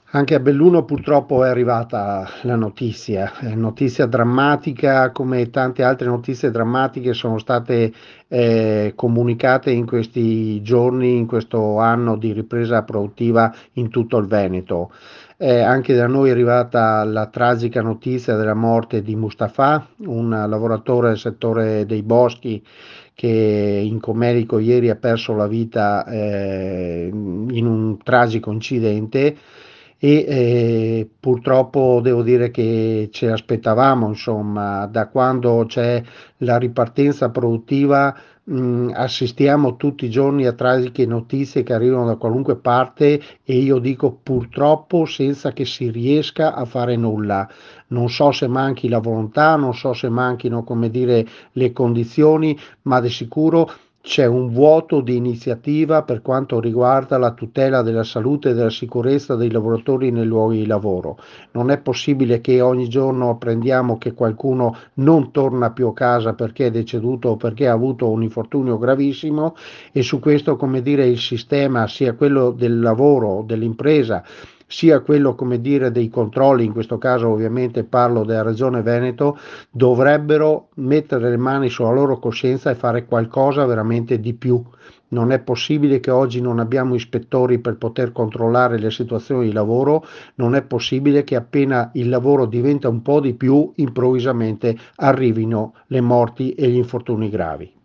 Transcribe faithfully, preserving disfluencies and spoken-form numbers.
Anche a Belluno purtroppo è arrivata la notizia, è notizia drammatica, come tante altre notizie drammatiche sono state eh, comunicate in questi giorni, in questo anno di ripresa produttiva in tutto il Veneto. Eh, anche da noi è arrivata la tragica notizia della morte di Mustafa, un lavoratore del settore dei boschi che in Comerico ieri ha perso la vita eh, in un tragico incidente e eh, purtroppo devo dire che ce l'aspettavamo, insomma, da quando c'è la ripartenza produttiva, mh, assistiamo tutti i giorni a tragiche notizie che arrivano da qualunque parte e io dico purtroppo senza che si riesca a fare nulla. Non so se manchi la volontà, non so se manchino, come dire, le condizioni, ma di sicuro c'è un vuoto di iniziativa per quanto riguarda la tutela della salute e della sicurezza dei lavoratori nei luoghi di lavoro. Non è possibile che ogni giorno apprendiamo che qualcuno non torna più a casa perché è deceduto o perché ha avuto un infortunio gravissimo e su questo, come dire, il sistema, sia quello del lavoro, dell'impresa, sia quello, come dire, dei controlli, in questo caso ovviamente parlo della Regione Veneto, dovrebbero mettere le mani sulla loro coscienza e fare qualcosa veramente di più. Non è possibile che oggi non abbiamo ispettori per poter controllare le situazioni di lavoro, non è possibile che appena il lavoro diventa un po' di più, improvvisamente arrivino le morti e gli infortuni gravi.